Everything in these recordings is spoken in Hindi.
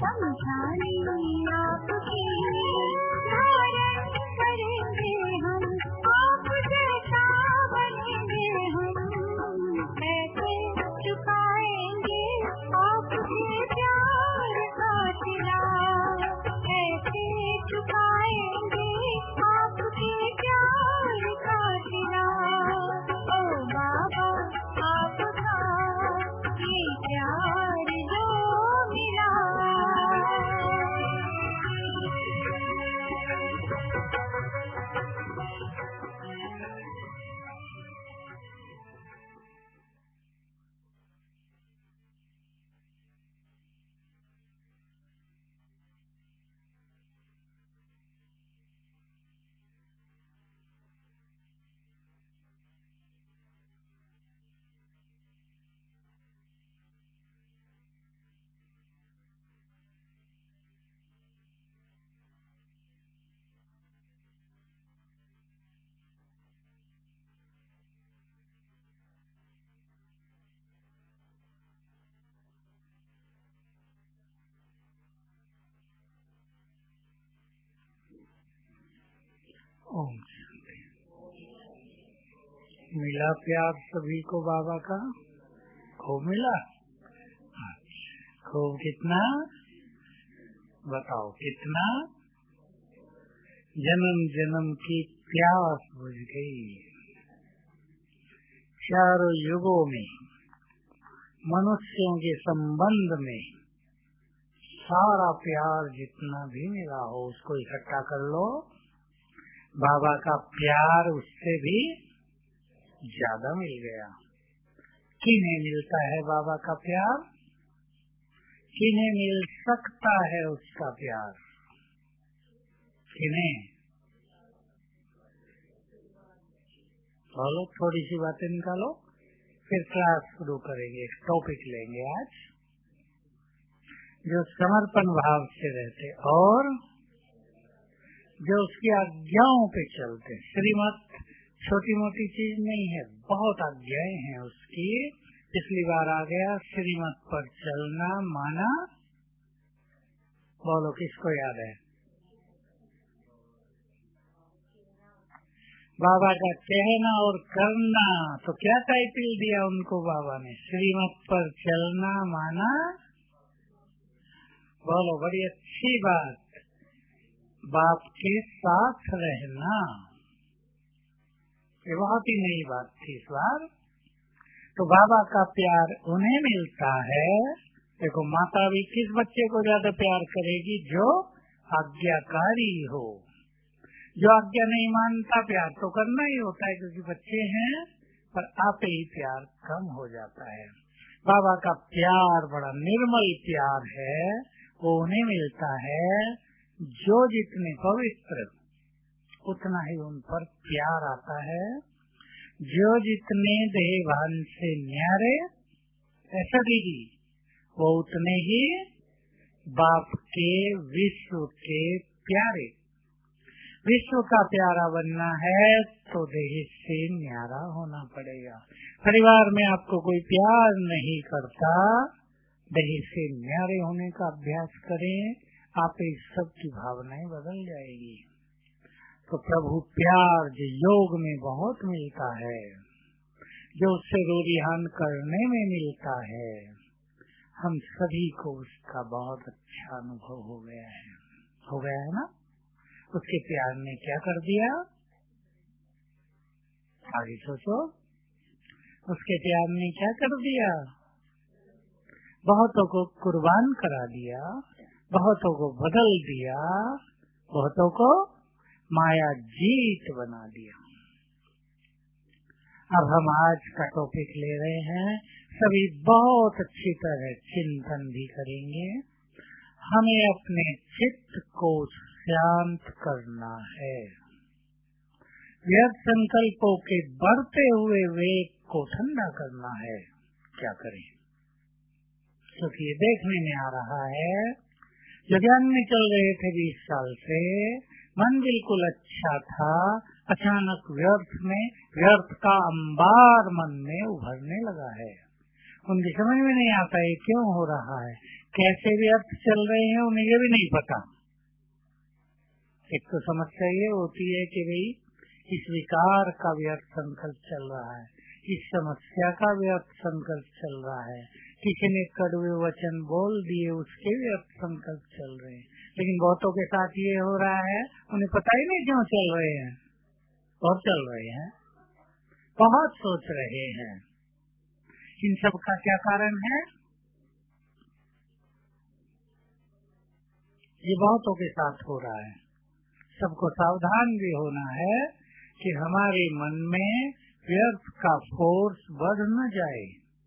समझाने आपकी धारण करेंगे हम, आप जैसा बनेंगे हम, कैसे चुकाएंगे आपके प्यार का सिला, कैसे चुकाएंगे आपके प्यार का सिला। ओ बाबा आपका ये प्यार जो मिला। ओम शांति। मिला प्यार सभी को बाबा का? खूब मिला। खूब कितना बताओ, कितना? जन्म जन्म की प्यास बुझ गई। चारों युगों में मनुष्यों के संबंध में सारा प्यार जितना भी मिला हो उसको इकट्ठा कर लो। बाबा का प्यार उससे भी ज्यादा मिल गया। किन्हें मिलता है बाबा का प्यार? किन्हें मिल सकता है उसका प्यार? किन्हें? बोलो, थोड़ी सी बातें निकालो, फिर क्लास शुरू करेंगे। एक टॉपिक लेंगे आज, जो समर्पण भाव से रहते और जो उसकी आज्ञाओं पे चलते। श्रीमत छोटी मोटी चीज नहीं है, बहुत आज्ञाएं हैं उसकी। पिछली बार आ गया, श्रीमत पर चलना माना। बोलो, किसको याद है? बाबा का कहना और करना। तो क्या टाइटल दिया उनको बाबा ने? श्रीमत पर चलना माना। बोलो, बड़ी अच्छी बात। बाप के साथ रहना, ये बहुत ही नई बात थी इस बार। तो बाबा का प्यार उन्हें मिलता है। देखो, माता भी किस बच्चे को ज्यादा प्यार करेगी? जो आज्ञाकारी हो। जो आज्ञा नहीं मानता, प्यार तो करना ही होता है क्योंकि बच्चे हैं, पर आप ही प्यार कम हो जाता है। बाबा का प्यार बड़ा निर्मल प्यार है, वो उन्हें मिलता है जो जितने पवित्र उतना ही उन पर प्यार आता है। जो जितने देहभान से न्यारे, ऐसा दीदी, वो उतने ही बाप के विश्व के प्यारे। विश्व का प्यारा बनना है तो देह से न्यारा होना पड़ेगा। परिवार में आपको कोई प्यार नहीं करता, देह से न्यारे होने का अभ्यास करें, आप इस सब की भावनाएं बदल जाएगी। तो प्रभु प्यार जो योग में बहुत मिलता है, जो उससे रूढ़ियान करने में मिलता है, हम सभी को उसका बहुत अच्छा अनुभव हो गया है ना। उसके प्यार ने क्या कर दिया? आगे सोचो, उसके प्यार ने क्या कर दिया? बहुतों को कुर्बान करा दिया, बहुतों को बदल दिया, बहुतों को माया जीत बना दिया। अब हम आज का टॉपिक ले रहे हैं, सभी बहुत अच्छी तरह चिंतन भी करेंगे। हमें अपने चित्त को शांत करना है, व्यर्थ संकल्पों के बढ़ते हुए वेग को ठंडा करना है। क्या करें? क्योंकि ये देखने में आ रहा है, जो ज्ञान में चल रहे थे 20 साल से, मन बिल्कुल अच्छा था, अचानक व्यर्थ का अंबार मन में उभरने लगा है। उनकी समझ में नहीं आता है क्यों हो रहा है, कैसे व्यर्थ चल रहे हैं उन्हें ये भी नहीं पता। एक तो समस्या ये होती है कि भाई इस विकार का व्यर्थ संकल्प चल रहा है, इस समस्या का व्यर्थ संकल्प चल रहा है, किसी ने कड़वे वचन बोल दिए उसके व्यर्थ संकल्प चल रहे हैं। लेकिन बहुतों के साथ ये हो रहा है, उन्हें पता ही नहीं क्यों चल रहे हैं और चल रहे हैं, बहुत सोच रहे हैं। इन सब का क्या कारण है? ये बहुतों के साथ हो रहा है। सबको सावधान भी होना है कि हमारे मन में व्यर्थ का फोर्स बढ़ न जाए।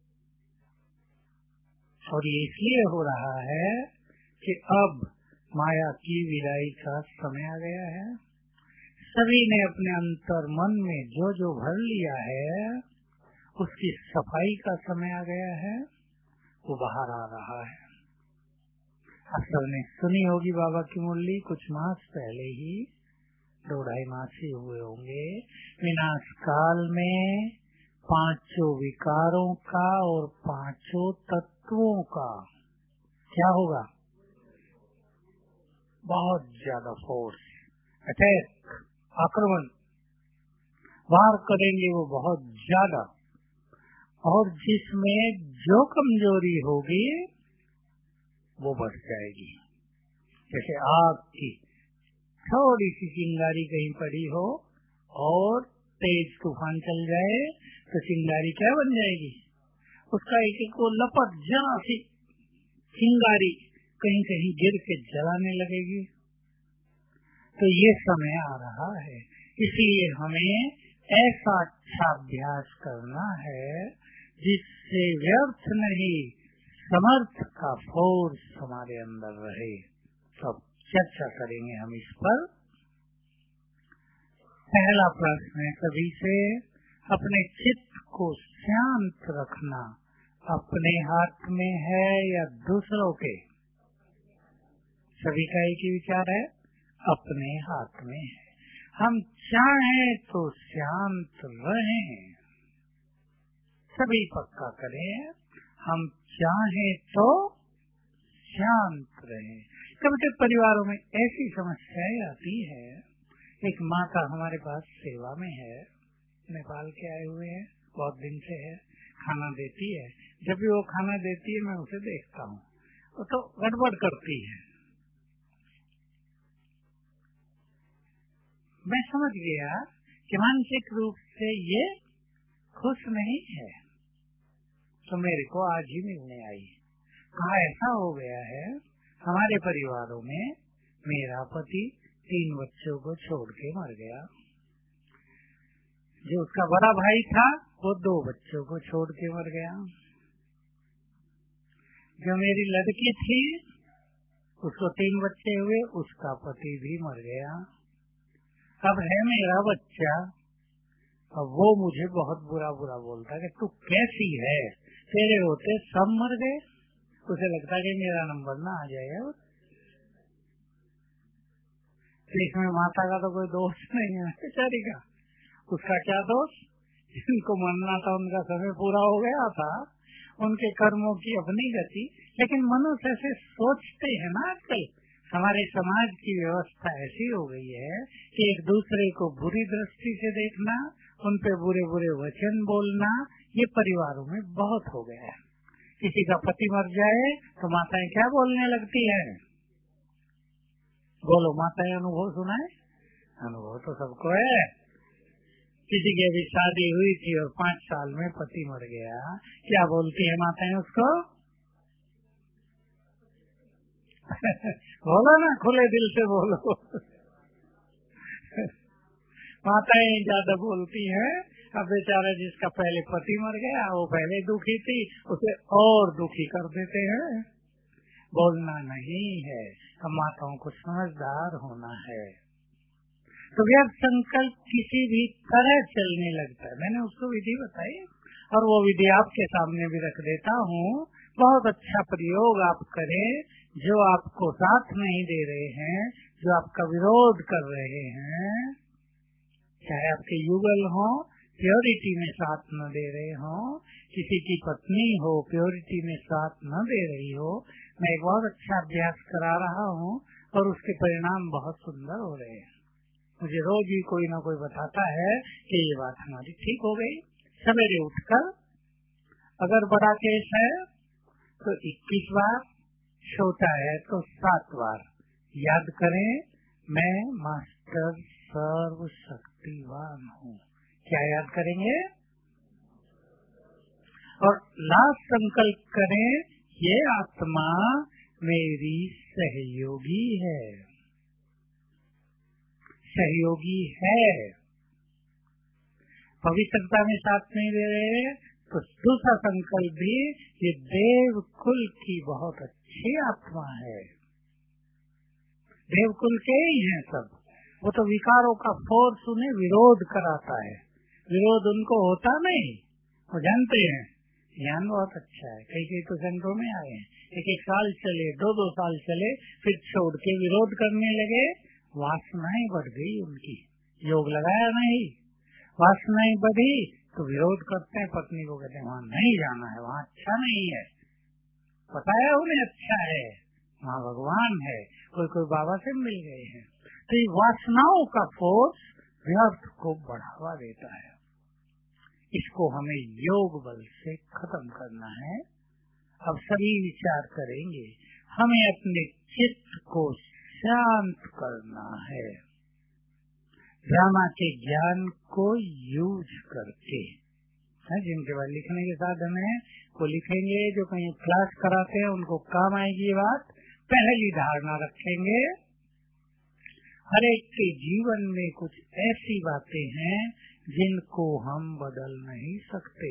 और ये इसलिए हो रहा है कि अब माया की विदाई का समय आ गया है। सभी ने अपने अंतर मन में जो जो भर लिया है उसकी सफाई का समय आ गया है, वो बाहर आ रहा है। आप सबने सुनी होगी बाबा की मुरली, कुछ मास पहले ही, 2-2.5 मास ही हुए होंगे। विनाश काल में 5 विकारों का और 5 तत्वों का क्या होगा? बहुत ज्यादा फोर्स, अटैक, आक्रमण वार करेंगे वो बहुत ज्यादा। और जिसमें जो कमजोरी होगी वो बढ़ जाएगी। जैसे आग की थोड़ी सी चिंगारी कहीं पड़ी हो और तेज तूफान चल जाए तो चिंगारी क्या बन जाएगी? उसका एक एक वो लपट जरा सी चिंगारी कहीं कहीं गिर के जलाने लगेगी। तो ये समय आ रहा है, इसलिए हमें ऐसा अच्छा अभ्यास करना है जिससे व्यर्थ नहीं समर्थ का फोर्स हमारे अंदर रहे। तब चर्चा करेंगे हम इस पर। पहला प्रश्न है सभी से, अपने चित्त को शांत रखना अपने हाथ में है या दूसरों के? सभी का एक ही विचार है, अपने हाथ में है। हम चाहें तो शांत रहें, सभी पक्का करें, हम चाहें तो शांत रहें। कभी कभी परिवारों में ऐसी समस्याएं आती है। एक माता हमारे पास सेवा में है, नेपाल के आए हुए हैं, बहुत दिन से है, खाना देती है। जब भी वो खाना देती है मैं उसे देखता हूँ, वो तो गड़बड़ करती है। मैं समझ गया कि मानसिक रूप से ये खुश नहीं है, तो मेरे को आज ही मिलने आई। कहा ऐसा हो गया है हमारे परिवारों में, मेरा पति 3 बच्चों को छोड़ के मर गया, जो उसका बड़ा भाई था वो 2 बच्चों को छोड़ के मर गया, जो मेरी लड़की थी उसको 3 बच्चे हुए, उसका पति भी मर गया। अब है मेरा बच्चा, अब वो मुझे बहुत बुरा बुरा बोलता कि तू कैसी है, तेरे होते सब मर गए। उसे लगता कि मेरा नंबर ना आ जाएगा। इसमें माता का तो कोई दोष नहीं है बेचारी का, उसका क्या दोष? जिनको मरना था उनका समय पूरा हो गया था, उनके कर्मों की अपनी गति। लेकिन मनुष्य ऐसे सोचते हैं ना आजकल। हमारे समाज की व्यवस्था ऐसी हो गई है कि एक दूसरे को बुरी दृष्टि से देखना, उन पे बुरे बुरे वचन बोलना, ये परिवारों में बहुत हो गया है। किसी का पति मर जाए तो माताएं क्या बोलने लगती है? बोलो माताएं, अनुभव सुनाए? अनुभव तो सबको है। किसी की अभी शादी हुई थी और 5 साल में पति मर गया, क्या बोलती है माताएं उसको? बोलो ना, खुले दिल से बोलो। माताएं ज्यादा बोलती हैं। अब बेचारा जिसका पहले पति मर गया वो पहले दुखी थी, उसे और दुखी कर देते हैं। बोलना नहीं है, हम माताओं को समझदार होना है। तो व्यर्थ संकल्प किसी भी तरह चलने लगता है। मैंने उसको विधि बताई और वो विधि आपके सामने भी रख देता हूँ। बहुत अच्छा प्रयोग आप करें। जो आपको साथ नहीं दे रहे हैं, जो आपका विरोध कर रहे हैं, चाहे आपके युगल हो, प्योरिटी में साथ न दे रहे हो, किसी की पत्नी हो, प्योरिटी में साथ न दे रही हो, मैं एक बहुत अच्छा अभ्यास करा रहा हूँ और उसके परिणाम बहुत सुंदर हो रहे हैं। मुझे रोज ही कोई ना कोई बताता है कि ये बात हमारी ठीक हो गई। सवेरे उठकर अगर बड़ा केस है तो 21 बार, छोटा है तो 7 बार याद करें, मैं मास्टर सर्वशक्तिवान हूँ। क्या याद करेंगे? और लास्ट संकल्प करें, ये आत्मा मेरी सहयोगी है, सहयोगी है। पवित्रता में साथ नहीं दे रहे तो दूसरा संकल्प भी, ये देव कुल की बहुत अच्छी आत्मा है। देव कुल के ही हैं सब, वो तो विकारों का फोर्स उन्हें विरोध कराता है, विरोध उनको होता नहीं, वो जानते हैं। ज्ञान बहुत अच्छा है। कई तो सेंटरों में आए हैं, 1 साल चले, 2 साल चले, फिर छोड़ के विरोध करने लगे। वासनाएं बढ़ गई उनकी, योग लगाया नहीं, वासनाएं बढ़ी तो विरोध करते हैं। पत्नी को कहते हैं वहाँ नहीं जाना है, वहाँ अच्छा नहीं है, पता है उन्हें अच्छा है, वहाँ भगवान है। कोई बाबा से मिल गए हैं। तो ये वासनाओं का फोर्स व्यर्थ को बढ़ावा देता है। इसको हमें योग बल से खत्म करना है। अब सभी विचार करेंगे, हमें अपने चित्त को शांत करना है, ड्रामा के ज्ञान को यूज करके। जिनके बाद लिखने के साधन है वो लिखेंगे, जो कहीं क्लास कराते हैं उनको काम आएगी ये बात। पहली धारणा रखेंगे, हर एक के जीवन में कुछ ऐसी बातें हैं जिनको हम बदल नहीं सकते,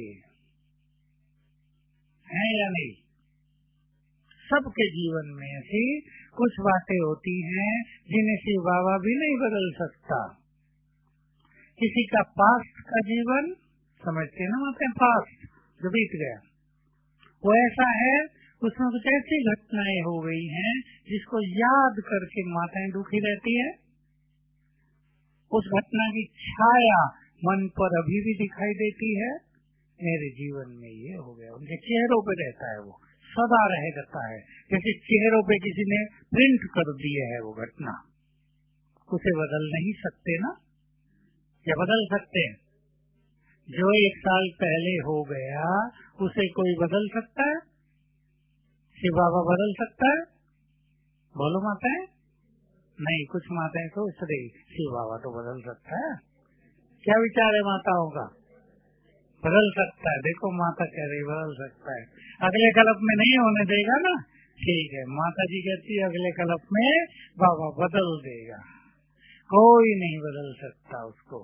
है या नहीं? सबके जीवन में ऐसी कुछ बातें होती हैं जिन्हें शिव बाबा भी नहीं बदल सकता। किसी का पास्ट का जीवन समझते ना, होते हैं पास्ट जो बीत गया, वो ऐसा है, उसमें कुछ ऐसी घटनाएं हो गई हैं जिसको याद करके माताएं दुखी रहती है। उस घटना की छाया मन पर अभी भी दिखाई देती है। मेरे जीवन में ये हो गया, उनके चेहरों पे रहता है, वो सदा रह जाता है, जैसे चेहरों पे किसी ने प्रिंट कर दिए है वो घटना। उसे बदल नहीं सकते ना, या बदल सकते हैं? जो 1 साल पहले हो गया उसे कोई बदल सकता है? शिव बाबा बदल सकता है? बोलो माताएं। नहीं, कुछ माताएं सोच रही शिव बाबा तो बदल सकता है। क्या विचार है माताओं का? बदल सकता है। देखो माता कह रही बदल सकता है, अगले कल्प में नहीं होने देगा ना। ठीक है, माता जी कहती है अगले कल्प में बाबा बदल देगा, कोई नहीं बदल सकता उसको।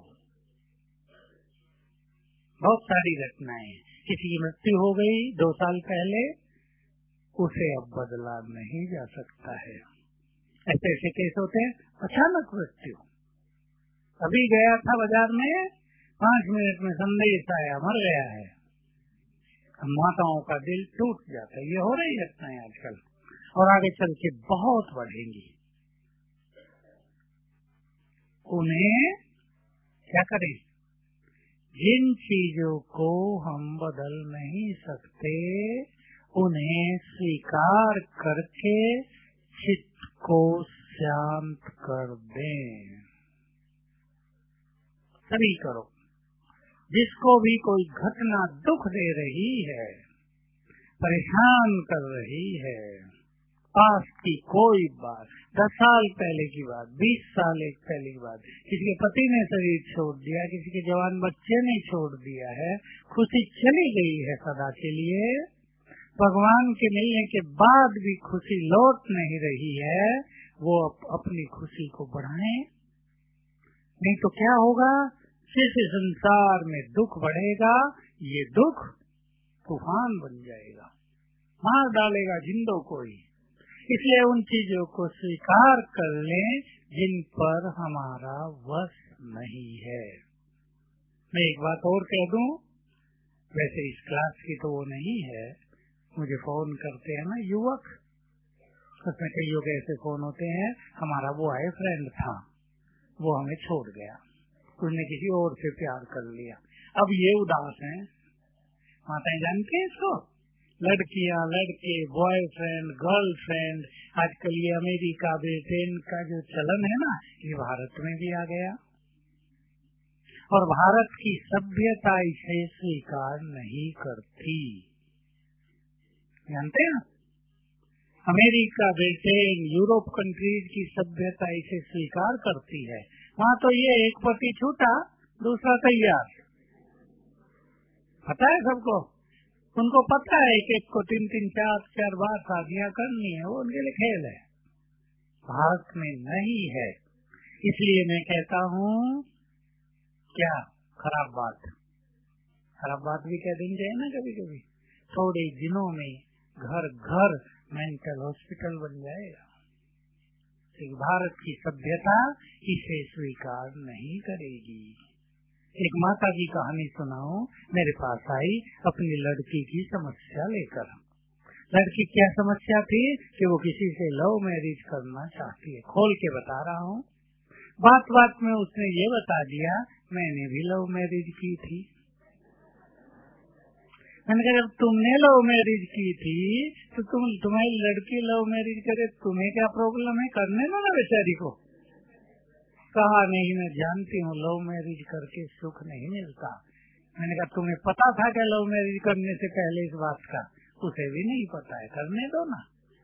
बहुत सारी घटनाएं, किसी की मृत्यु हो गई 2 साल पहले, उसे अब बदला नहीं जा सकता है। ऐसे ऐसे केस होते हैं, अचानक मृत्यु, अभी गया था बाजार में, 5 मिनट में संदेश आया मर गया है। माताओं का दिल टूट जाता है। ये हो रही घटनाएं आजकल, और आगे चल के बहुत बढ़ेंगी। उन्हें क्या करें? जिन चीजों को हम बदल नहीं सकते उन्हें स्वीकार करके चित्त को शांत कर दें। सभी करो। जिसको भी कोई घटना दुख दे रही है, परेशान कर रही है, पास की कोई बात, 10 साल पहले की बात, 20 साल पहले की बात, किसी के पति ने शरीर छोड़ दिया, किसी के जवान बच्चे ने छोड़ दिया है, खुशी चली गई है सदा के लिए, भगवान के मिलने के बाद भी खुशी लौट नहीं रही है, वो अपनी खुशी को बढ़ाएं। नहीं तो क्या होगा? जिस संसार में दुख बढ़ेगा, ये दुख तूफान बन जाएगा, मार डालेगा जिंदों को ही। इसलिए उन चीजों को स्वीकार कर लें जिन पर हमारा वश नहीं है। मैं एक बात और कह दूं, वैसे इस क्लास की तो वो नहीं है, मुझे फोन करते हैं ना युवक, उसमें कई लोग ऐसे फोन होते हैं, हमारा वो है फ्रेंड था, वो हमें छोड़ गया, उसने किसी और से प्यार कर लिया, अब ये उदास हैं, माताएं जानते हैं इसको? लड़कियां लड़के, बॉयफ्रेंड गर्लफ्रेंड, आजकल ये अमेरिका ब्रिटेन का जो चलन है ना, ये भारत में भी आ गया और भारत की सभ्यता इसे स्वीकार नहीं करती। जानते हैं? अमेरिका ब्रिटेन यूरोप कंट्रीज की सभ्यता इसे स्वीकार करती है। वहाँ तो ये एक पति छूटा दूसरा तैयार, पता है सबको। उनको पता है कि एक को 3-3 4-4 बार शादियां करनी है, वो उनके लिए खेल है। भारत में नहीं है। इसलिए मैं कहता हूँ, क्या खराब बात भी कह देनी चाहिए ना कभी कभी। थोड़े दिनों में घर घर मेंटल हॉस्पिटल बन जाएगा। भारत की सभ्यता इसे स्वीकार नहीं करेगी। एक माता की कहानी सुनाऊं। मेरे पास आई अपनी लड़की की समस्या लेकर। लड़की क्या समस्या थी कि वो किसी से लव मैरिज करना चाहती है। खोल के बता रहा हूँ। बात बात में उसने ये बता दिया, मैंने भी लव मैरिज की थी। मैंने कहा जब तुमने लव मैरिज की थी तो तुम्हारी लड़की लव मैरिज करे, तुम्हें क्या प्रॉब्लम है? करने दो ना बेचारी को। कहा नहीं, मैं जानती हूँ लव मैरिज करके सुख नहीं मिलता। मैंने कहा तुम्हें पता था क्या लव मैरिज करने से पहले इस बात का? उसे भी नहीं पता है, करने दो ना।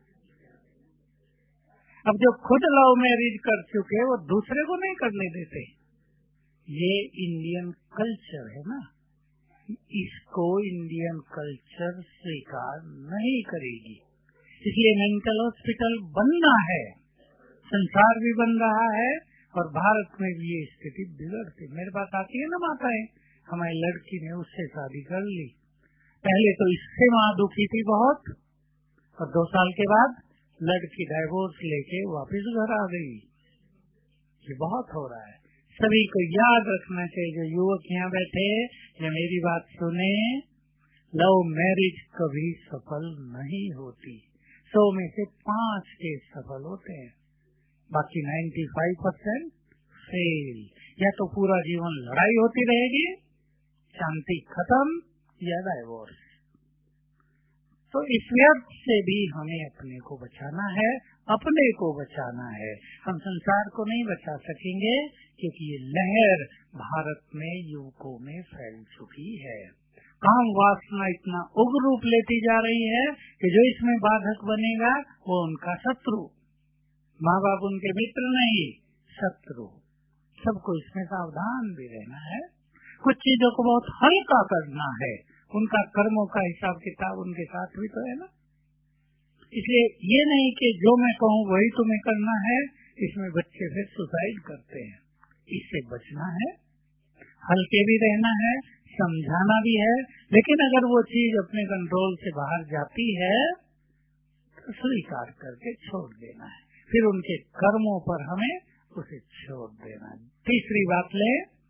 अब जो खुद लव मैरिज कर चुके वो दूसरे को नहीं करने देते। ये इंडियन कल्चर है ना, इसको इंडियन कल्चर स्वीकार नहीं करेगी। इसलिए मेंटल हॉस्पिटल बनना है, संसार भी बन रहा है और भारत में भी ये स्थिति बिगड़ती। मेरे पास आती है ना माताएं, हमारी लड़की ने उससे शादी कर ली। पहले तो इससे माँ दुखी थी बहुत, और 2 साल के बाद लड़की डाइवोर्स लेके वापस घर आ गई। ये बहुत हो रहा है। सभी को याद रखना चाहिए, जो युवक यहाँ बैठे या मेरी बात सुने, लव मैरिज कभी सफल नहीं होती। 100 में से 5 केस सफल होते हैं, बाकी 95% फेल। या तो पूरा जीवन लड़ाई होती रहेगी, शांति खत्म, या डाइवोर्स। तो इस व्यर्थ से भी हमें अपने को बचाना है, अपने को बचाना है। हम संसार को नहीं बचा सकेंगे क्योंकि ये लहर भारत में युवकों में फैल चुकी है। काम वासना इतना उग्र रूप लेती जा रही है कि जो इसमें बाधक बनेगा वो उनका शत्रु। माँ बाप उनके मित्र नहीं, शत्रु। सबको इसमें सावधान भी रहना है। कुछ चीजों को बहुत हल्का करना है, उनका कर्मों का हिसाब किताब उनके साथ भी तो है ना। इसलिए ये नहीं कि जो मैं कहूँ वही तुम्हें करना है। इसमें बच्चे फिर सुसाइड करते हैं, इससे बचना है, हल्के भी रहना है, समझाना भी है। लेकिन अगर वो चीज अपने कंट्रोल से बाहर जाती है तो स्वीकार करके छोड़ देना है। फिर उनके कर्मों पर हमें उसे छोड़ देना है। तीसरी बात ले,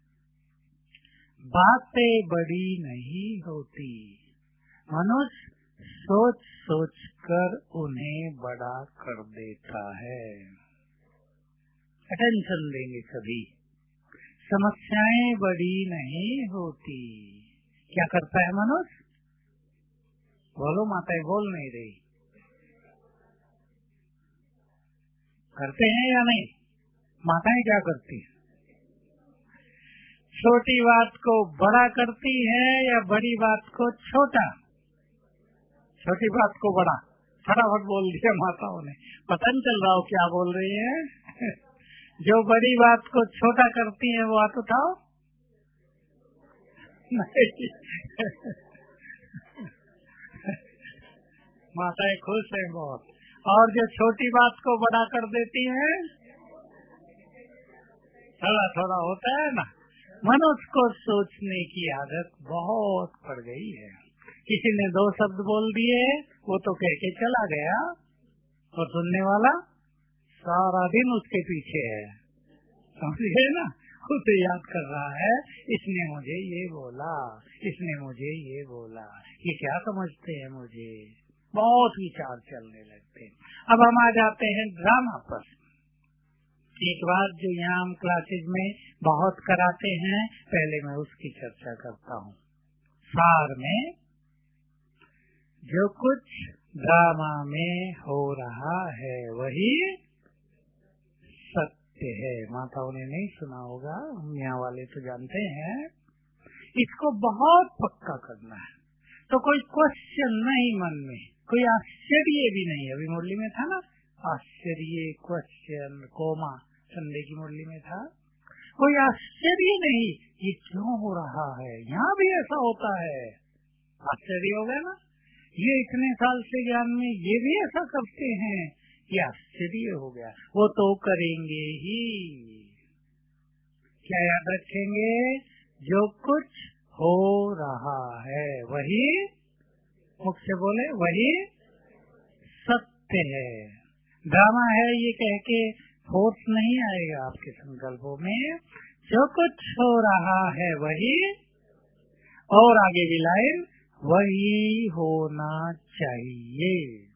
बातें बड़ी नहीं होती, मनुष्य सोच सोच कर उन्हें बड़ा कर देता है। अटेंशन देंगे सभी। समस्याएं बड़ी नहीं होती। क्या करता है मनुष्य? बोलो, माताएं बोल नहीं रही। करते हैं या नहीं? माताएं क्या करती है? छोटी बात को बड़ा करती है या बड़ी बात को छोटा? छोटी बात को बड़ा। फटाफट बोल दिया माताओं ने, पता नहीं चल रहा हो क्या बोल रही है। जो बड़ी बात को छोटा करती है वो हाथ उठाओ। माताएं खुश है बहुत। और जो छोटी बात को बड़ा कर देती है, थोड़ा थोड़ा होता है ना। मनुष्य को सोचने की आदत बहुत पड़ गई है। किसी ने 2 शब्द बोल दिए, वो तो कह के चला गया और सुनने वाला सारा दिन उसके पीछे है, समझिए ना। उसे याद कर रहा है, इसने मुझे ये बोला, इसने मुझे ये बोला, ये क्या समझते हैं मुझे। बहुत विचार चलने लगते हैं। अब हम आ जाते हैं ड्रामा पर। एक बात जो यहाँ हम क्लासेज में बहुत कराते हैं, पहले मैं उसकी चर्चा करता हूँ। सार में जो कुछ ड्रामा में हो रहा है वही सत्य है। माताओं ने नहीं सुना होगा, हम यहाँ वाले तो जानते हैं। इसको बहुत पक्का करना है, तो कोई क्वेश्चन नहीं मन में, कोई आश्चर्य भी नहीं। अभी मुरली में था ना, आश्चर्य, क्वेश्चन, कोमा संडे की मुरली में था। कोई आश्चर्य नहीं, ये क्यों हो रहा है, यहाँ भी ऐसा होता है। आश्चर्य हो गया ना, ये इतने साल से ज्ञान में ये भी ऐसा करते हैं, ये आश्चर्य हो गया। वो तो करेंगे ही। क्या याद रखेंगे? जो कुछ हो रहा है वही, मुख से बोले, वही सत्य है। ड्रामा है ये कह के फोर्स नहीं आएगा आपके संकल्पों में। जो कुछ हो रहा है वही, और आगे भी लाइन, वही होना चाहिए।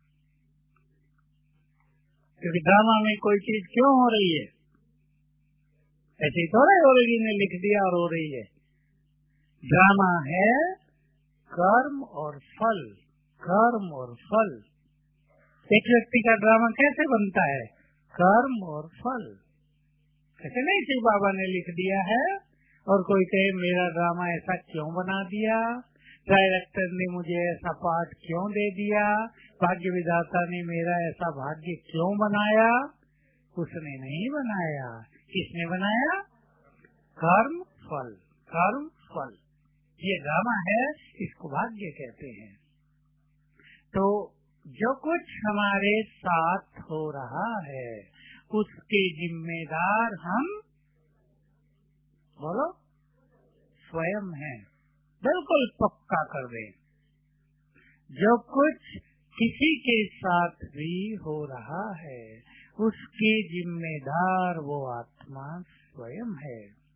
क्योंकि ड्रामा में कोई चीज क्यों हो रही है, ऐसे ही थोड़ा ओरिजिन ने लिख दिया और हो रही है। ड्रामा है कर्म और फल, कर्म और फल। एक व्यक्ति का ड्रामा कैसे बनता है? कर्म और फल। ऐसे नहीं सिर्फ बाबा ने लिख दिया है और कोई कहे मेरा ड्रामा ऐसा क्यों बना दिया, डायरेक्टर ने मुझे ऐसा पाठ क्यों दे दिया, भाग्य विधाता ने मेरा ऐसा भाग्य क्यों बनाया। उसने नहीं बनाया। किसने बनाया? कर्म फल, कर्म फल। ये ड्रामा है, इसको भाग्य कहते हैं। तो जो कुछ हमारे साथ हो रहा है उसके जिम्मेदार हम, बोलो, स्वयं हैं। बिल्कुल पक्का कर दें। जो कुछ किसी के साथ भी हो रहा है उसके जिम्मेदार वो आत्मा स्वयं है।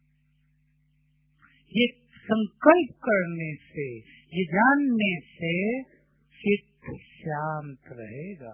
ये संकल्प करने से, ये जानने से चित्त शांत रहेगा।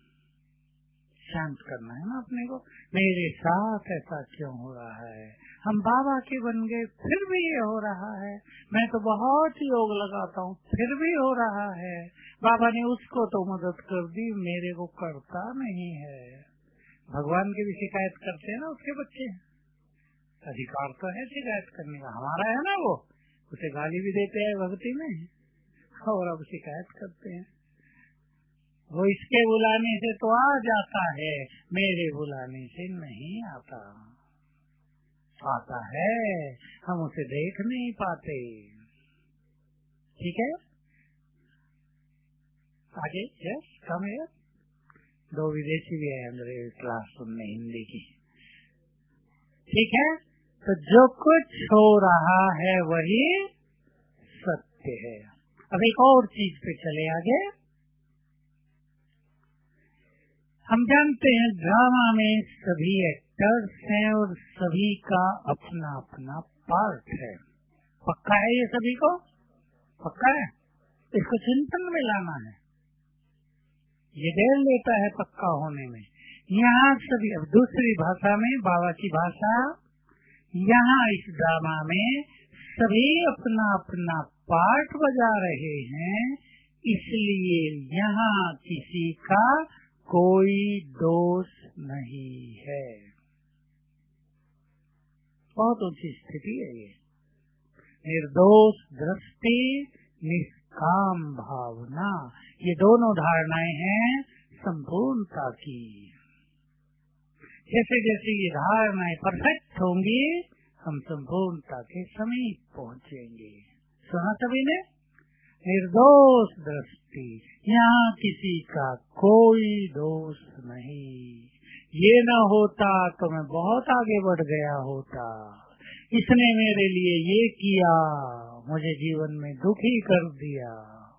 शांत करना है ना अपने को। मेरे साथ ऐसा क्यों हो रहा है, हम बाबा के बन गए फिर भी ये हो रहा है। मैं तो बहुत योग लगाता हूँ फिर भी हो रहा है। बाबा ने उसको तो मदद कर दी, मेरे को करता नहीं है। भगवान की भी शिकायत करते हैं ना उसके बच्चे। अधिकार तो है शिकायत करने का, हमारा है ना। वो उसे गाली भी देते हैं भक्ति में, और अब शिकायत करते हैं। वो इसके बुलाने से तो आ जाता है, मेरे बुलाने से नहीं आता। आता है, हम उसे देख नहीं पाते। ठीक है, आगे यस कम है। 2 विदेशी भी है मेरे क्लास सुनने हिंदी की। ठीक है, तो जो कुछ हो रहा है वही सत्य है। अब एक और चीज पे चले आगे। हम जानते हैं ड्रामा में सभी एक्टर्स हैं और सभी का अपना अपना पार्ट है। पक्का है ये सभी को? पक्का है। इसको चिंतन में लाना है, ये देर लेता है पक्का होने में। यहाँ सभी, अब दूसरी भाषा में, बाबा की भाषा, यहाँ इस ड्रामा में सभी अपना अपना पार्ट बजा रहे हैं, इसलिए यहाँ किसी का कोई दोष नहीं है। बहुत ऊंची स्थिति है ये। निर्दोष दृष्टि, निष्काम भावना, ये दोनों धारणाएं हैं संपूर्णता की। जैसे जैसे ये धारणाएं परफेक्ट होंगी हम संपूर्णता के समीप पहुंचेंगे। सुना सभी ने? निर्दोष दृष्टि, यहाँ किसी का कोई दोष नहीं। ये न होता तो मैं बहुत आगे बढ़ गया होता। इसने मेरे लिए ये किया, मुझे जीवन में दुखी कर दिया।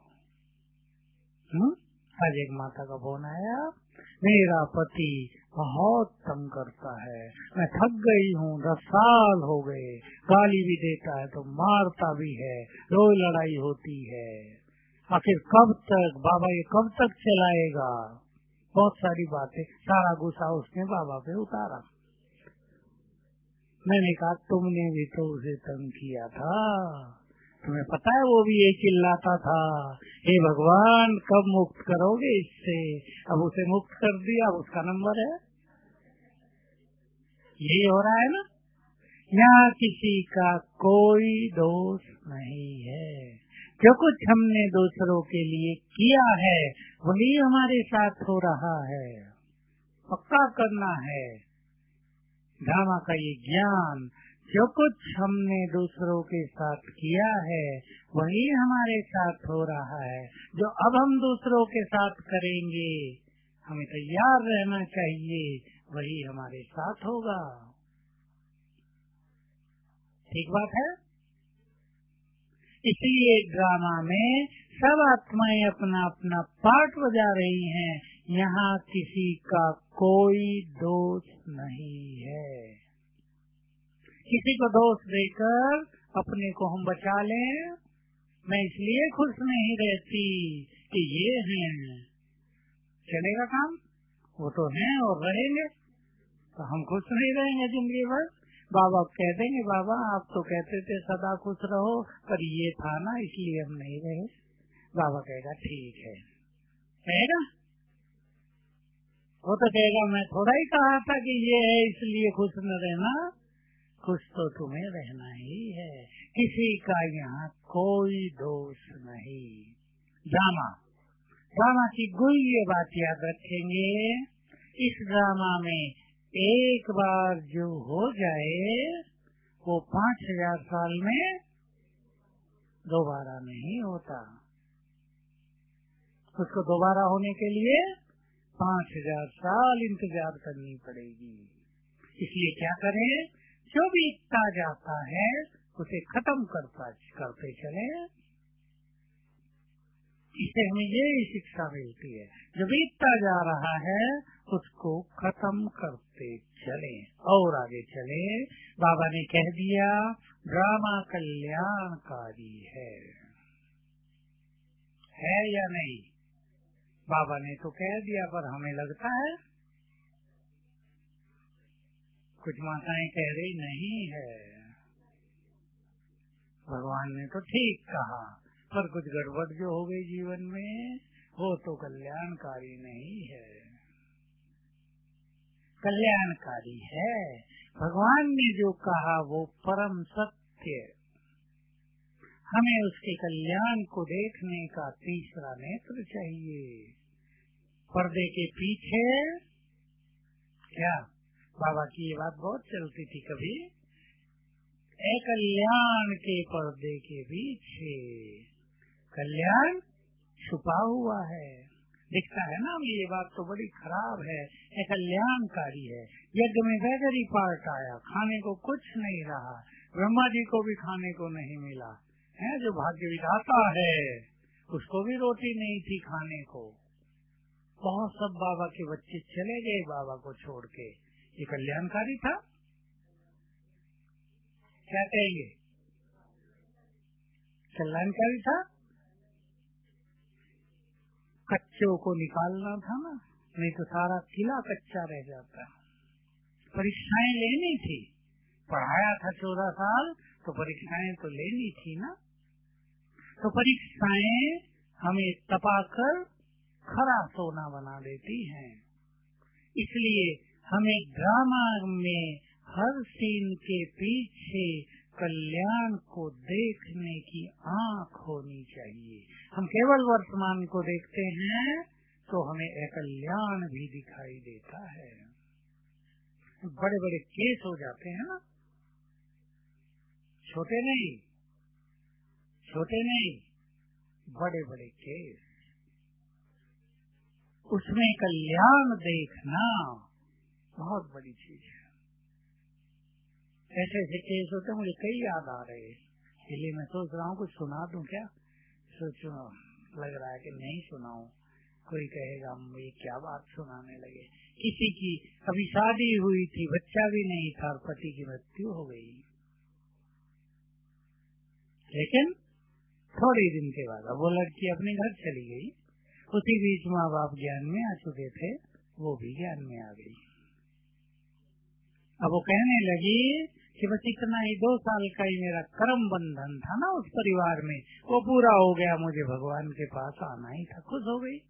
आज एक माता का फोन आया, मेरा पति बहुत तंग करता है, मैं थक गई हूँ, 10 साल हो गए, गाली भी देता है तो मारता भी है, रोज लड़ाई होती है। आखिर कब तक बाबा, ये कब तक चलाएगा? बहुत सारी बातें, सारा गुस्सा उसने बाबा पे उतारा। मैंने कहा तुमने भी तो उसे तंग किया था, तुम्हें पता है वो भी यही चिल्लाता था, हे भगवान कब मुक्त करोगे इससे। अब उसे मुक्त कर दिया, अब उसका नंबर है। यही हो रहा है ना। यहाँ किसी का कोई दोष नहीं है। जो कुछ हमने दूसरों के लिए किया है वही हमारे साथ हो रहा है। पक्का करना है ड्रामा का ये ज्ञान। जो कुछ हमने दूसरों के साथ किया है वही हमारे साथ हो रहा है। जो अब हम दूसरों के साथ करेंगे हमें तैयार रहना चाहिए, वही हमारे साथ होगा। ठीक बात है। इसलिए ड्रामा में सब आत्माएं अपना अपना पार्ट बजा रही हैं। यहाँ किसी का कोई दोष नहीं है। किसी को दोष देकर अपने को हम बचा लें, मैं इसलिए खुश नहीं रहती कि ये हैं, चलेगा काम। वो तो हैं और रहेंगे, तो हम खुश नहीं रहेंगे जिंदगी भर। बाबा कह देंगे बाबा आप तो कहते थे सदा खुश रहो, पर ये था ना इसलिए हम नहीं रहे। बाबा कहेगा ठीक है, कहेगा। वो तो कहेगा मैं थोड़ा ही कहा था कि ये है इसलिए खुश न रहना, खुश तो तुम्हें रहना ही है। किसी का यहाँ कोई दोष नहीं। ड्रामा की गुह्य बात याद रखेंगे। इस ड्रामा में एक बार जो हो जाए वो 5000 साल में दोबारा नहीं होता। उसको दोबारा होने के लिए 5000 साल इंतजार करनी पड़ेगी। इसलिए क्या करें, जो बीतता जाता है उसे खत्म करते चले। इससे हमें ये शिक्षा मिलती है, जो बीतता जा रहा है उसको खत्म करते चले और आगे चले। बाबा ने कह दिया ड्रामा कल्याणकारी है या नहीं? बाबा ने तो कह दिया, पर हमें लगता है कुछ माताएं कह रही नहीं है। भगवान ने तो ठीक कहा, पर कुछ गड़बड़ जो हो गई जीवन में वो तो कल्याणकारी नहीं है। कल्याणकारी है। भगवान ने जो कहा वो परम सत्य। हमें उसके कल्याण को देखने का तीसरा नेत्र चाहिए। पर्दे के पीछे क्या, बाबा की ये बात बहुत चलती थी कभी, कल्याण के पर्दे के पीछे कल्याण छुपा हुआ है। दिखता है ना, ये बात तो बड़ी खराब है। कल्याणकारी है। यज्ञ में वैगरी पार्ट आया, खाने को कुछ नहीं रहा, ब्रह्मा जी को भी खाने को नहीं मिला है। जो भाग्य विधाता है उसको भी रोटी नहीं थी खाने को। बहुत सब बाबा के बच्चे चले गए बाबा को छोड़ के। ये कल्याणकारी था? क्या कहेंगे, कल्याणकारी था? कच्चों को निकालना था ना, नहीं तो सारा किला कच्चा रह जाता। परीक्षाएं लेनी थी, पढ़ाया था 14 साल तो परीक्षाएं तो लेनी थी ना। तो परीक्षाएं हमें तपाकर खरा सोना बना देती हैं। इसलिए हमें ड्रामा में हर सीन के पीछे कल्याण को देखने की आँख होनी चाहिए। हम केवल वर्तमान को देखते हैं तो हमें अकल्याण भी दिखाई देता है। बड़े बड़े केस हो जाते हैं ना, छोटे नहीं, बड़े बड़े केस, उसमें कल्याण देखना बहुत बड़ी चीज है। ऐसे ऐसे केस होते, मुझे कई याद आ रहे हैं, इसलिए मैं सोच रहा हूँ कुछ सुना दूं क्या। सोचो लग रहा है कि नहीं सुनाऊं, कोई कहेगा ये क्या बात सुनाने लगे। किसी की अभी शादी हुई थी, बच्चा भी नहीं था और पति की मृत्यु हो गई, लेकिन थोड़े दिन के बाद अब वो लड़की अपने घर चली गई। उसी बीच माँ बाप ज्ञान में आ चुके थे, वो भी ज्ञान में आ गई। अब वो कहने लगी कि बस इतना ही 2 साल का ही मेरा कर्म बंधन था ना उस परिवार में, वो पूरा हो गया, मुझे भगवान के पास आना ही था। खुश हो गई।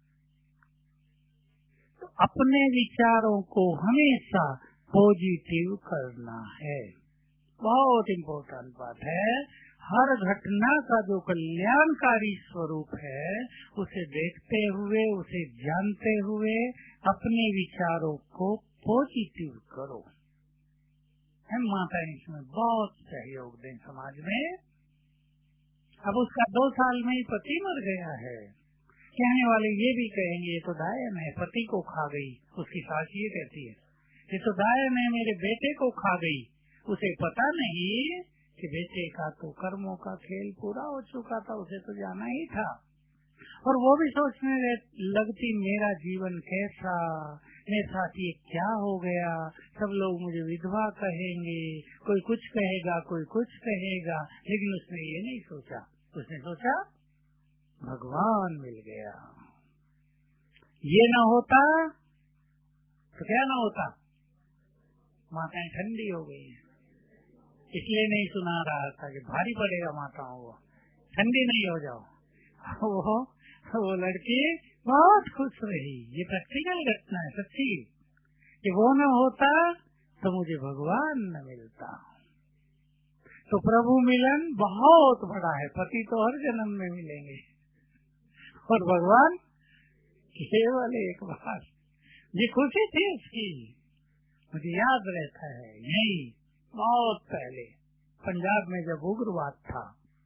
तो अपने विचारों को हमेशा पॉजिटिव करना है, बहुत इम्पोर्टेंट बात है। हर घटना का जो कल्याणकारी स्वरूप है उसे देखते हुए, उसे जानते हुए अपने विचारों को पॉजिटिव करो। हम माता इसमें बहुत सहयोग दें समाज में। अब उसका 2 साल में ही पति मर गया है। कहने वाले ये भी कहेंगे ये तो डायन है, पति को खा गई। उसकी सास ये कहती है ये तो डायन है, मेरे बेटे को खा गई। उसे पता नहीं कि बेटे का तो कर्मों का खेल पूरा हो चुका था, उसे तो जाना ही था। और वो भी सोचने लगती मेरा जीवन कैसा, मेरे साथ ये क्या हो गया, सब लोग मुझे विधवा कहेंगे, कोई कुछ कहेगा, कोई कुछ कहेगा। लेकिन उसने ये नहीं सोचा, उसने सोचा भगवान मिल गया। ये ना होता तो क्या ना होता, माताएं ठंडी हो गई है। इसलिए नहीं सुना रहा था कि भारी पड़ेगा माताओं को, ठंडी नहीं हो जाओ। वो लड़की बहुत खुश रही। ये प्रैक्टिकल घटना है सच्ची, कि वो न होता तो मुझे भगवान न मिलता। तो प्रभु मिलन बहुत बड़ा है। पति तो हर जन्म में मिलेंगे और भगवान केवल एक बार। ये खुशी थी उसकी, मुझे याद रहता है। यही बहुत पहले पंजाब में जब उग्रवाद था,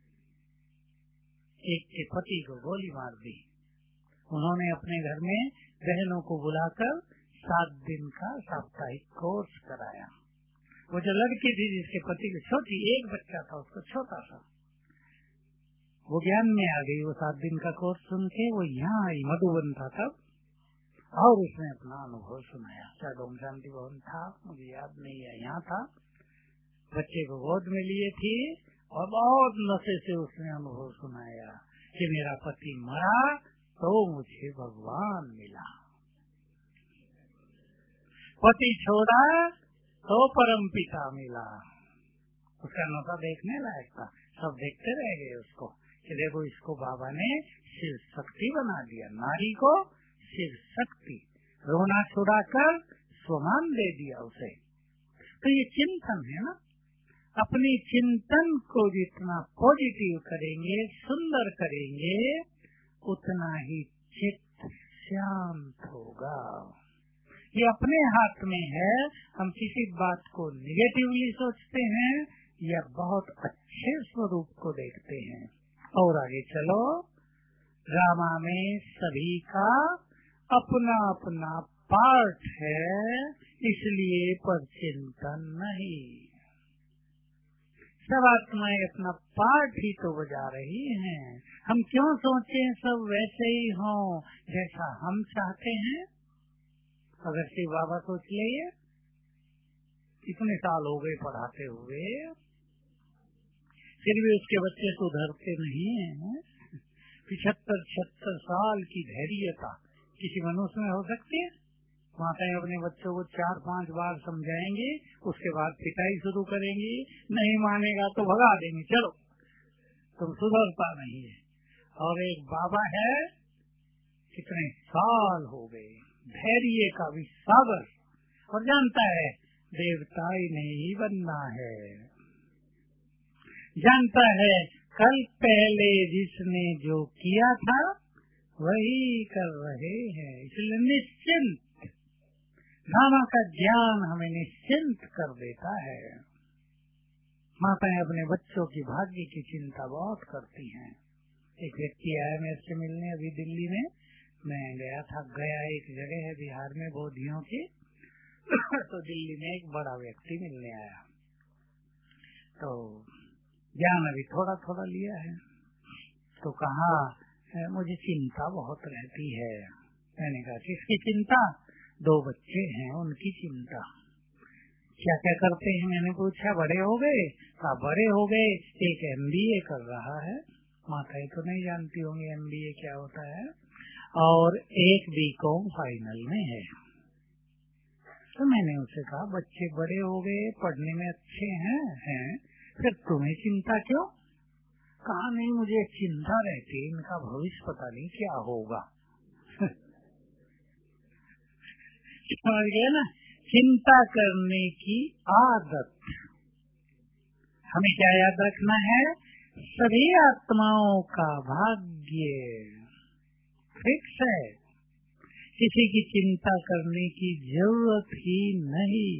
एक के पति को गोली मार दी। उन्होंने अपने घर में बहनों को बुलाकर 7 दिन का साप्ताहिक कोर्स कराया। वो जो लड़की थी जिसके पति की छोटी एक बच्चा था, उसको छोटा सा, वो ज्ञान में आ गई। वो 7 दिन का कोर्स सुन के वो यहाँ आई, मधुबन था तब, और उसने अपना अनुभव सुनाया। शायद ओम शांति भवन था, मुझे याद नहीं है, यहाँ था। बच्चे को गोद में लिए थी और बहुत नशे से उसने अनुभव सुनाया कि मेरा पति मरा तो मुझे भगवान मिला, पति छोड़ा तो परम पिता मिला। उसका नशा देखने लायक था, सब देखते रह गए उसको कि देखो इसको बाबा ने शिव शक्ति बना दिया, नारी को शिव शक्ति, रोना छुड़ाकर स्वमान दे दिया उसे। तो ये चिंतन है ना, अपनी चिंतन को जितना पॉजिटिव करेंगे, सुंदर करेंगे, उतना ही चित्त शांत होगा। ये अपने हाथ में है। हम किसी बात को निगेटिवली सोचते हैं या बहुत अच्छे स्वरूप को देखते हैं। और आगे चलो, ड्रामा में सभी का अपना अपना पार्ट है, इसलिए पर चिंतन नहीं। सब आत्माएं अपना पार्ट ही तो बजा रही हैं। हम क्यों सोचें सब वैसे ही हों जैसा हम चाहते हैं। अगर शिव बाबा सोच ले, इतने साल हो गए पढ़ाते हुए, फिर भी उसके बच्चे सुधरते नहीं हैं। 75-76 साल की धैर्यता किसी मनुष्य में हो सकती है। माताएं अपने बच्चों को 4-5 बार समझाएंगी, उसके बाद पिटाई शुरू करेंगी, नहीं मानेगा तो भगा देंगे, चलो तुम सुधरता नहीं है। और एक बाबा है, कितने साल हो गए, धैर्य का भी सागर, और जानता है देवता ही नहीं बनना है। जानता है कल पहले जिसने जो किया था वही कर रहे हैं, इसलिए निश्चिंत। ड्रामा का ज्ञान हमें निश्चिंत कर देता है। माताएं अपने बच्चों की भाग्य की चिंता बहुत करती हैं। एक व्यक्ति आया मेरे से मिलने अभी दिल्ली में, मैं गया था। गया एक जगह है बिहार में बोधियों की, तो दिल्ली में एक बड़ा व्यक्ति मिलने आया। तो ज्ञान अभी थोड़ा थोड़ा लिया है, तो कहा मुझे चिंता बहुत रहती है। मैंने कहा किसकी चिंता? 2 बच्चे हैं, उनकी चिंता। क्या क्या करते हैं मैंने पूछा। बड़े हो गए? कहा बड़े हो गए, एक MBA कर रहा है, माताएं तो नहीं जानती होंगी MBA क्या होता है, और एक BCom फाइनल में है। तो मैंने उसे कहा बच्चे बड़े हो गए, पढ़ने में अच्छे हैं, फिर तुम्हें चिंता क्यों? कहा नहीं मुझे चिंता रहती, इनका भविष्य पता नहीं क्या होगा। समझ गए ना, चिंता करने की आदत। हमें क्या याद रखना है? सभी आत्माओं का भाग्य फिक्स है, किसी की चिंता करने की जरूरत ही नहीं,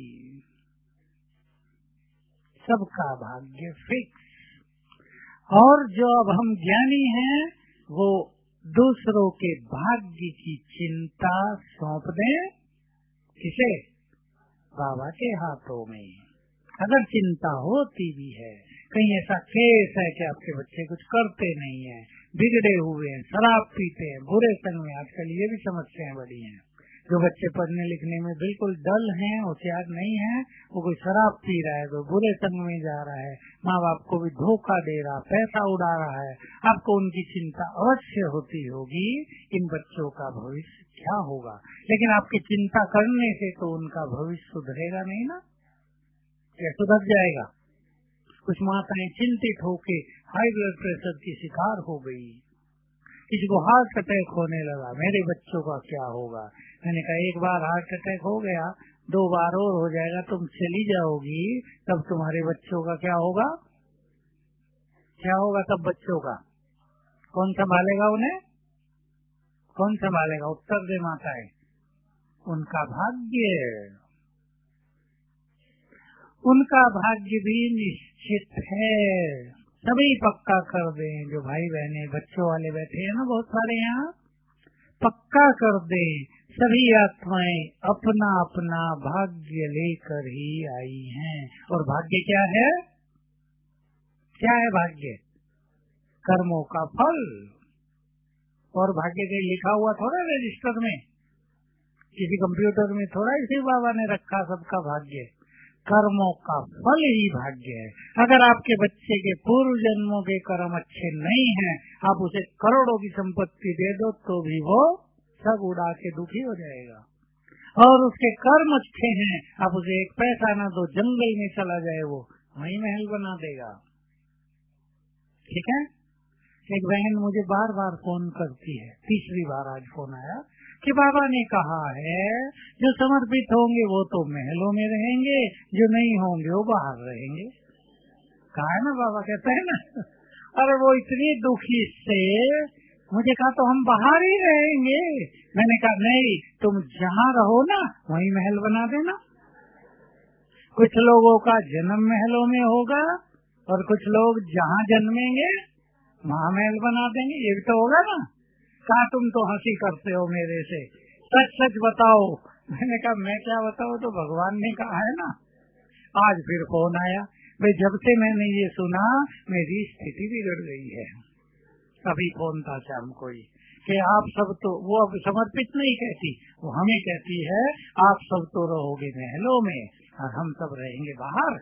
सबका भाग्य फिक्स। और जो अब हम ज्ञानी हैं वो दूसरों के भाग्य की चिंता सौंप दें, किसे? बाबा के हाथों में। अगर चिंता होती भी है, कहीं ऐसा केस है कि आपके बच्चे कुछ करते नहीं है, बिगड़े हुए हैं, शराब पीते हैं, बुरे संग में, आजकल ये भी समस्याएं बड़ी हैं, जो बच्चे पढ़ने लिखने में बिल्कुल डल हैं, होशियार नहीं है, वो कोई शराब पी रहा है, कोई बुरे संग में जा रहा है, माँ बाप को भी धोखा दे रहा, पैसा उड़ा रहा है, आपको उनकी चिंता अवश्य होती होगी, इन बच्चों का भविष्य क्या होगा। लेकिन आपकी चिंता करने से तो उनका भविष्य सुधरेगा नहीं ना, क्या सुधर जाएगा? कुछ माताएं चिंतित होके हाई ब्लड प्रेशर की शिकार हो गई, किसी को हार्ट अटैक होने लगा, मेरे बच्चों का क्या होगा। मैंने कहा एक बार हार्ट अटैक हो गया, 2 बार और हो जाएगा, तुम चली जाओगी, तब तुम्हारे बच्चों का क्या होगा? क्या होगा तब बच्चों का? कौन संभालेगा उन्हें? कौन संभालेगा? उत्तर दे माताएं। उनका भाग्य, उनका भाग्य भी निश्चित है। सभी पक्का कर दें, जो भाई बहने बच्चों वाले बैठे हैं ना बहुत सारे यहाँ, पक्का कर दें, सभी आत्माएं अपना अपना भाग्य लेकर ही आई हैं। और भाग्य क्या है? क्या है भाग्य? कर्मों का फल। और भाग्य के लिखा हुआ थोड़ा रजिस्टर में, किसी कंप्यूटर में थोड़ा इसी बाबा ने रखा सबका भाग्य। कर्मों का फल ही भाग्य है। अगर आपके बच्चे के पूर्व जन्मों के कर्म अच्छे नहीं हैं, आप उसे करोड़ों की संपत्ति दे दो तो भी वो सब उड़ा के दुखी हो जाएगा। और उसके कर्म अच्छे हैं, आप उसे एक पैसा ना दो, जंगल में चला जाए, वो वहीं महल बना देगा। ठीक है। एक बहन मुझे बार बार फोन करती है, तीसरी बार आज फोन आया कि बाबा ने कहा है जो समर्पित होंगे वो तो महलों में रहेंगे, जो नहीं होंगे वो बाहर रहेंगे। कहा है ना बाबा, कहते हैं ना। अरे वो इतनी दुखी से मुझे कहा तो हम बाहर ही रहेंगे। मैंने कहा नहीं, तुम जहाँ रहो ना वहीं महल बना देना। कुछ लोगों का जन्म महलों में होगा और कुछ लोग जहाँ जन्मेंगे महामहल बना देंगे, ये भी तो होगा ना। कहा तुम तो हंसी करते हो मेरे से, सच सच बताओ। मैंने कहा मैं क्या बताऊँ, तो भगवान ने कहा है ना। आज फिर फोन आया, भाई जब से मैंने ये सुना मेरी स्थिति बिगड़ गई है। अभी फोन था शाम को ही कि आप सब तो, वो अब समर्पित नहीं कहती, वो हमें कहती है आप सब तो रहोगे महलों में और हम सब रहेंगे बाहर।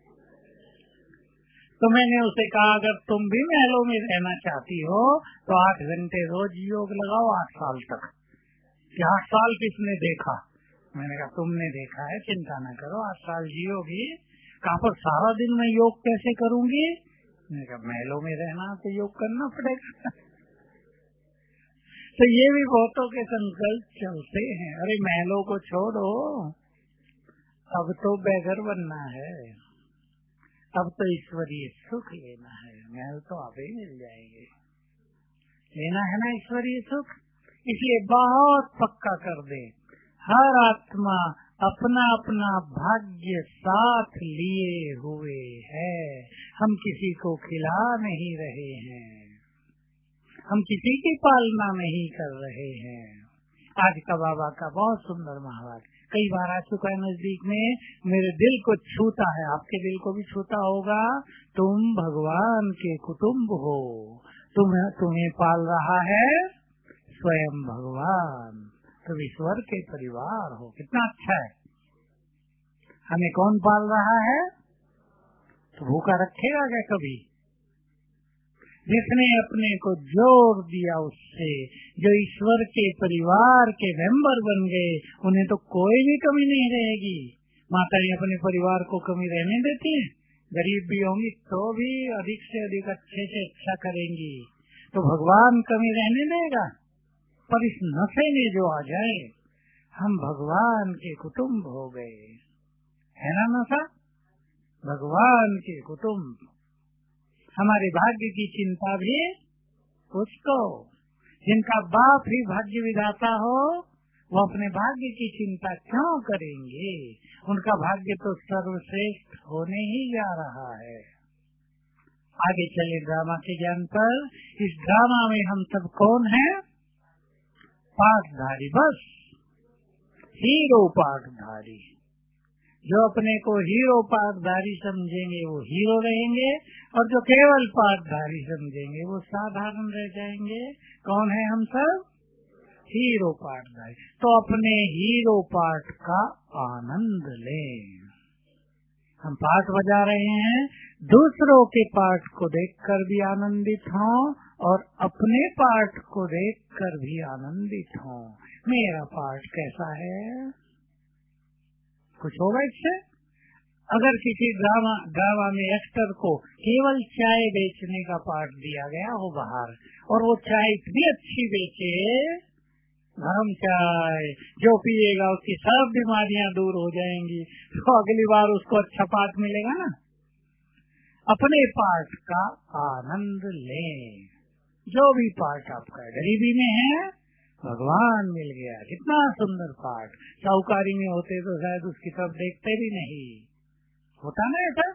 तो मैंने उसे कहा अगर तुम भी महलों में रहना चाहती हो तो 8 घंटे रोज योग लगाओ 8 साल तक। 8 साल किसने देखा? मैंने कहा तुमने देखा है, चिंता न करो, 8 साल जियोगी। कहा पर सारा दिन मैं योग कैसे करूंगी? मैंने कहा महलों में रहना तो योग करना पड़ेगा। तो ये भी बहुतों के संकल्प चलते हैं, अरे महलों को छोड़ो, अब तो बेघर बनना है, अब तो ईश्वरीय सुख लेना है। महल तो आप ही मिल जाएंगे, लेना है ना ईश्वरीय सुख। इसलिए बहुत पक्का कर दे, हर आत्मा अपना अपना भाग्य साथ लिए हुए है। हम किसी को खिला नहीं रहे हैं, हम किसी की पालना नहीं कर रहे हैं। आज का बाबा का बहुत सुंदर महावाक्य कई बार आ चुका है नजदीक में, मेरे दिल को छूता है, आपके दिल को भी छूता होगा। तुम भगवान के कुटुंब हो, तुम्हें पाल रहा है स्वयं भगवान, तुम ईश्वर के परिवार हो। कितना अच्छा है। हमें कौन पाल रहा है? तो भूखा रखेगा क्या कभी? जिसने अपने को जोड़ दिया उससे, जो ईश्वर के परिवार के मेंबर बन गए, उन्हें तो कोई भी कमी नहीं रहेगी। माताएं अपने परिवार को कमी रहने देती हैं? गरीब भी होंगी तो भी अधिक से अधिक अच्छे से अच्छा करेंगी। तो भगवान कमी रहने देगा? पर इस नशे में जो आ जाए, हम भगवान के कुटुंब हो गए, है ना नशा? भगवान के कुटुंब। हमारे भाग्य की चिंता भी उसको, जिनका बाप ही भाग्य विधाता हो, वो अपने भाग्य की चिंता क्यों करेंगे? उनका भाग्य तो सर्वश्रेष्ठ होने ही जा रहा है। आगे चले ड्रामा के ज्ञान पर। इस ड्रामा में हम सब कौन हैं? पाठधारी, बस हीरो पाठधारी। जो अपने को हीरो पाठधारी समझेंगे वो हीरो रहेंगे, और जो केवल पाठधारी समझेंगे वो साधारण रह जाएंगे। कौन है हम सब? हीरो पाठधारी। तो अपने हीरो पाठ का आनंद लें। हम पाठ बजा रहे हैं, दूसरों के पाठ को देखकर भी आनंदित हों और अपने पाठ को देखकर भी आनंदित हों। मेरा पाठ कैसा है? कुछ होगा इससे? अगर किसी ड्रामा में एक्टर को केवल चाय बेचने का पाठ दिया गया हो बाहर, और वो चाय इतनी अच्छी बेचे, गरम चाय, जो पिएगा उसकी सब बीमारियां दूर हो जाएंगी, तो अगली बार उसको अच्छा पाठ मिलेगा ना। अपने पाठ का आनंद लें। जो भी पाठ आपका गरीबी में है, भगवान मिल गया, कितना सुंदर पाठ। साहूकारी में होते तो शायद उसकी तरफ देखते भी नहीं, होता ना ऐसा।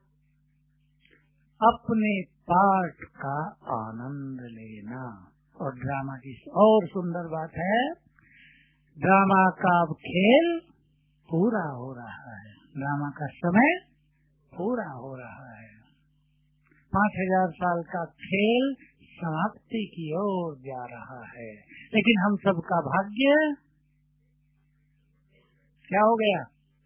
अपने पाठ का आनंद लेना। और ड्रामा की और सुंदर बात है, ड्रामा का अब खेल पूरा हो रहा है, ड्रामा का समय पूरा हो रहा है। 5000 साल का खेल समाप्ति की ओर जा रहा है, लेकिन हम सबका भाग्य क्या हो गया?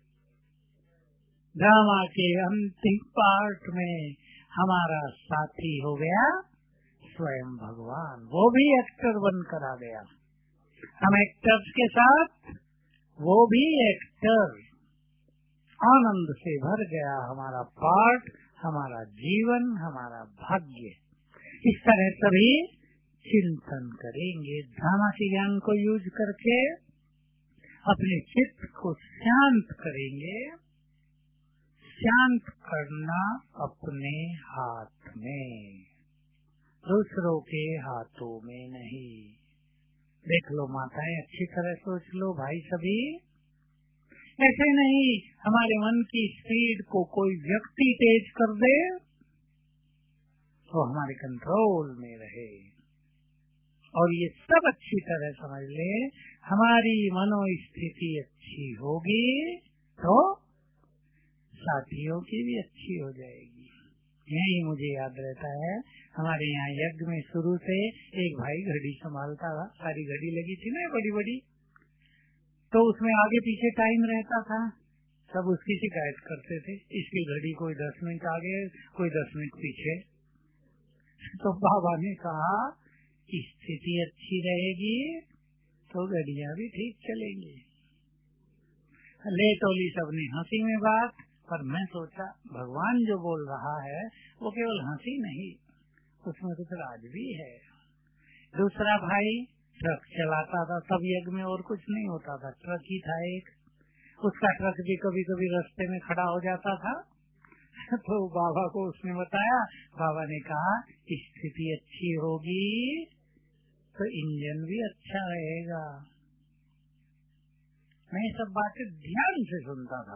ड्रामा के अंतिम पार्ट में हमारा साथी हो गया स्वयं भगवान। वो भी एक्टर बनकर आ गया। हम एक्टर्स के साथ वो भी एक्टर। आनंद से भर गया हमारा पार्ट, हमारा जीवन, हमारा भाग्य। इस तरह सभी चिंतन करेंगे, ड्रामा के ज्ञान को यूज करके अपने चित्त को शांत करेंगे। शांत करना अपने हाथ में, दूसरों के हाथों में नहीं। देख लो माताएं, अच्छी तरह सोच लो भाई, सभी ऐसे नहीं हमारे मन की स्पीड को कोई व्यक्ति तेज कर दे तो हमारे कंट्रोल में रहे। और ये सब अच्छी तरह समझ ले, हमारी मनोस्थिति अच्छी होगी तो साथियों की भी अच्छी हो जाएगी। यही मुझे याद रहता है, हमारे यहाँ यज्ञ में शुरू से एक भाई घड़ी संभालता था, सारी घड़ी लगी थी ना बड़ी बड़ी, तो उसमें आगे पीछे टाइम रहता था। सब उसकी शिकायत करते थे, इसकी घड़ी कोई 10 मिनट आगे, कोई 10 मिनट पीछे। तो बाबा ने कहा स्थिति अच्छी रहेगी तो घड़ियां भी ठीक चलेंगी। ले टोली सबने हंसी में बात, पर मैं सोचा भगवान जो बोल रहा है वो केवल हंसी नहीं, उसमें कुछ राज भी है। दूसरा भाई ट्रक चलाता था, सब यज्ञ में और कुछ नहीं होता था, ट्रक ही था एक। उसका ट्रक भी कभी कभी रास्ते में खड़ा हो जाता था। तो बाबा को उसने बताया, बाबा ने कहा स्थिति अच्छी होगी तो इंजन भी अच्छा रहेगा। मैं सब बातें ध्यान से सुनता था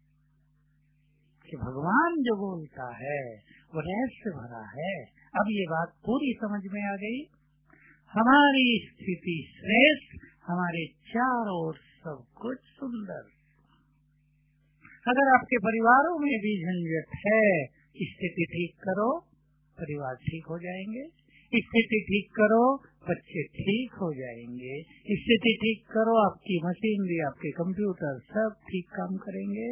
कि भगवान जो बोलता है वो रहस्य भरा है। अब ये बात पूरी समझ में आ गई। हमारी स्थिति श्रेष्ठ, हमारे चारों ओर सब कुछ सुंदर। अगर आपके परिवारों में भी झंझट है, स्थिति ठीक करो, परिवार ठीक हो जाएंगे। स्थिति ठीक करो, बच्चे ठीक हो जाएंगे। स्थिति ठीक करो, आपकी मशीनरी, आपके कंप्यूटर सब ठीक काम करेंगे।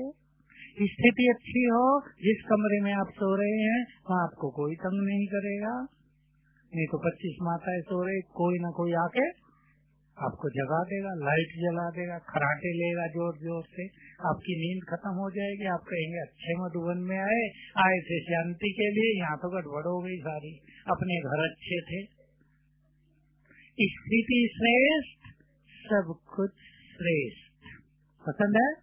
स्थिति अच्छी हो, जिस कमरे में आप सो रहे हैं वहाँ आपको कोई तंग नहीं करेगा। नहीं तो 25 माताएं सो रही, कोई ना कोई आके आपको जगा देगा, लाइट जला देगा, खराटे लेगा जोर जोर से, आपकी नींद खत्म हो जाएगी। आप कहेंगे अच्छे मधुबन में आए थे शांति के लिए, यहाँ तो गड़बड़ हो गई सारी, अपने घर अच्छे थे। स्थिति श्रेष्ठ, सब कुछ श्रेष्ठ। पसंद है?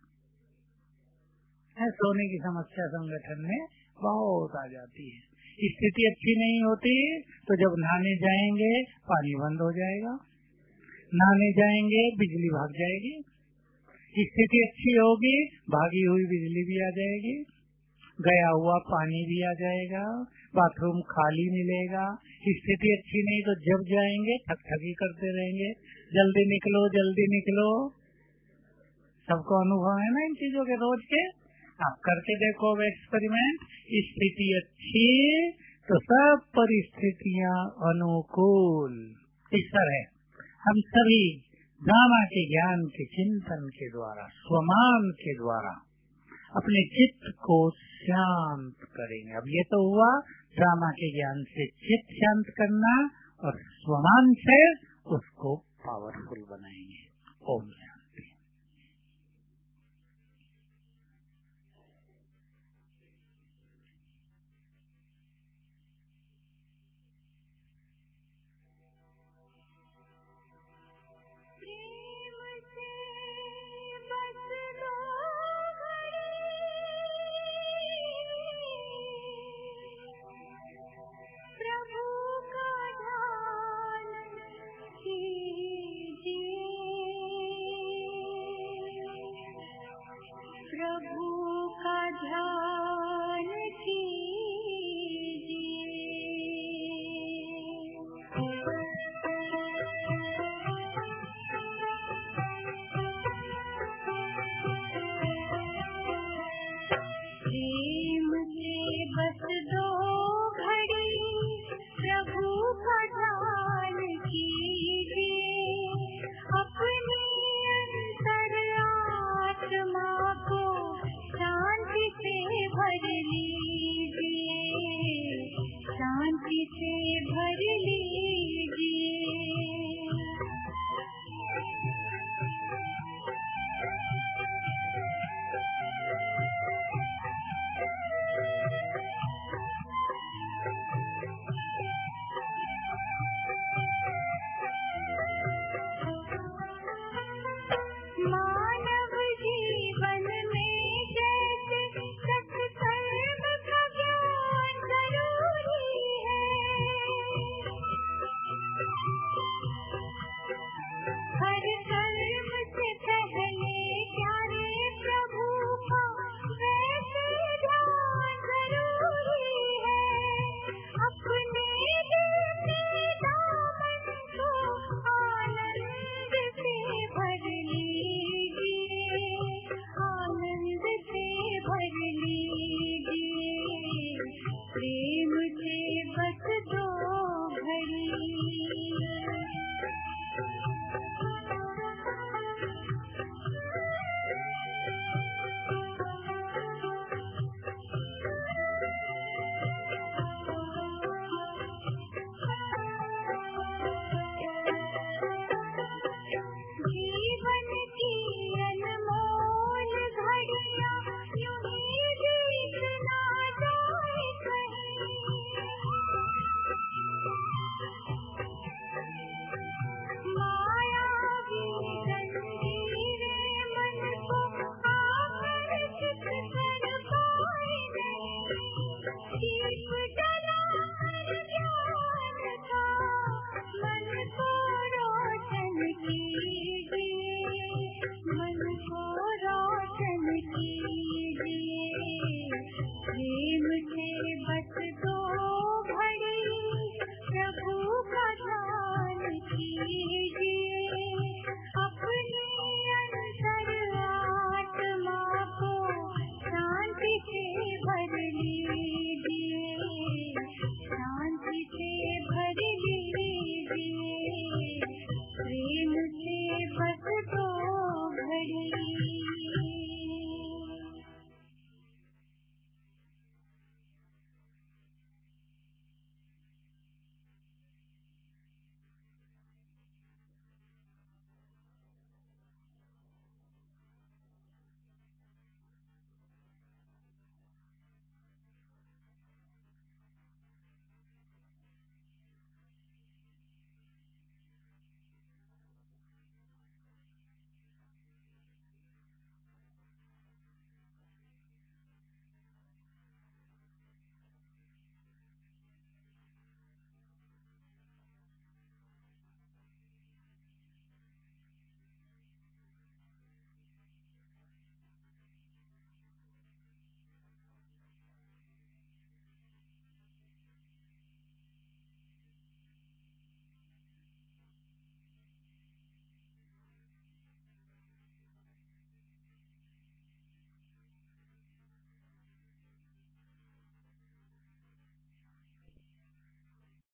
सोने की समस्या संगठन में बहुत आ जाती है। स्थिति अच्छी नहीं होती तो जब नहाने जाएंगे पानी बंद हो जाएगा, नहाने जाएंगे बिजली भाग जाएगी। स्थिति अच्छी होगी, भागी हुई बिजली भी आ जाएगी, गया हुआ पानी भी आ जाएगा, बाथरूम खाली मिलेगा। स्थिति अच्छी नहीं तो जब जाएंगे ठकठकी करते रहेंगे, जल्दी निकलो जल्दी निकलो। सबको अनुभव है ना इन चीजों के रोज के, आप करके देखो एक्सपेरिमेंट। स्थिति अच्छी तो सब परिस्थितियां अनुकूल। इस तरह हम सभी ड्रामा के ज्ञान के चिंतन के द्वारा, स्वमान के द्वारा अपने चित्त को शांत करेंगे। अब ये तो हुआ ड्रामा के ज्ञान से चित्त शांत करना, और स्वमान से उसको पावरफुल बनाएंगे। ओम।